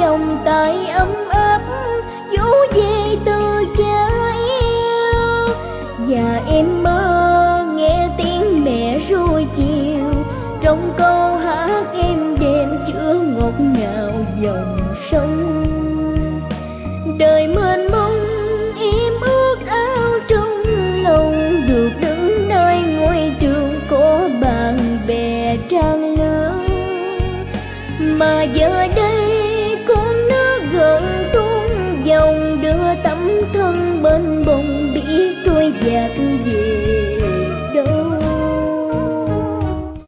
vòng tay ấm áp dỗ về từ cha yêu. Và em mơ nghe tiếng mẹ ru chiều, trong câu hát em đêm chứa ngọt ngào dòng sông. Đời mênh mông em ước ao trong lòng, được đứng nơi ngôi trường có bạn bè trang lứa. Mà giờ đây con nước gần tuôn dòng, đưa tấm thân bên